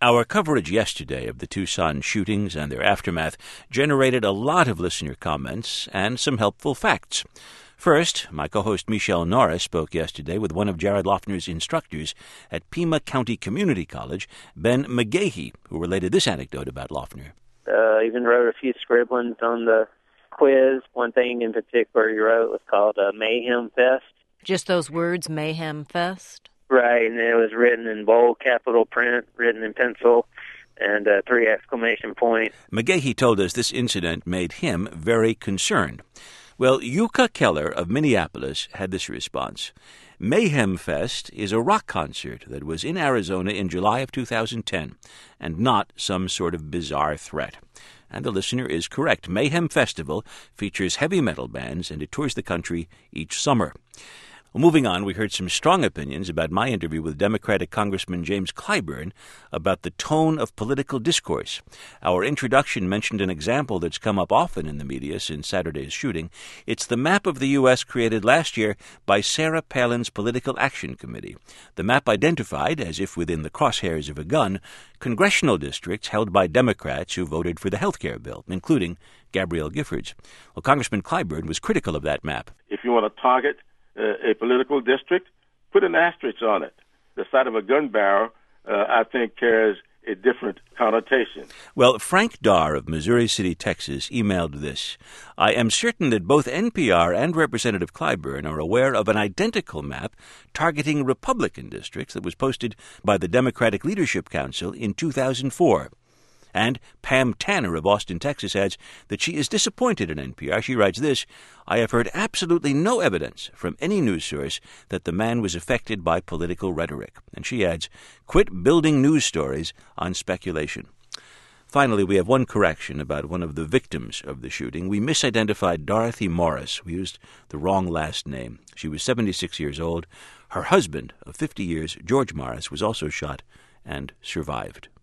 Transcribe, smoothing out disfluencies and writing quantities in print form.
Our coverage yesterday of the Tucson shootings and their aftermath generated a lot of listener comments and some helpful facts. First, my co-host Michelle Norris spoke yesterday with one of Jared Loughner's instructors at Pima County Community College, Ben McGahey, who related this anecdote about Loughner. Even wrote a few scribblings on the quiz. One thing in particular he wrote was called Mayhem Fest. Just those words, Mayhem Fest? Right, and it was written in bold capital print, written in pencil, and 3 exclamation points. McGahey told us this incident made him very concerned. Well, Yuka Keller of Minneapolis had this response. Mayhem Fest is a rock concert that was in Arizona in July of 2010, and not some sort of bizarre threat. And the listener is correct. Mayhem Festival features heavy metal bands, and it tours the country each summer. Well, moving on, we heard some strong opinions about my interview with Democratic Congressman James Clyburn about the tone of political discourse. Our introduction mentioned an example that's come up often in the media since Saturday's shooting. It's the map of the U.S. created last year by Sarah Palin's Political Action Committee. The map identified, as if within the crosshairs of a gun, congressional districts held by Democrats who voted for the health care bill, including Gabrielle Giffords. Well, Congressman Clyburn was critical of that map. If you want to target a political district, put an asterisk on it. The sight of a gun barrel, I think, carries a different connotation. Well, Frank Darr of Missouri City, Texas, emailed this. I am certain that both NPR and Representative Clyburn are aware of an identical map targeting Republican districts that was posted by the Democratic Leadership Council in 2004. And Pam Tanner of Austin, Texas, adds that she is disappointed in NPR. She writes this, I have heard absolutely no evidence from any news source that the man was affected by political rhetoric. And she adds, quit building news stories on speculation. Finally, we have one correction about one of the victims of the shooting. We misidentified Dorothy Morris. We used the wrong last name. She was 76 years old. Her husband of 50 years, George Morris, was also shot and survived.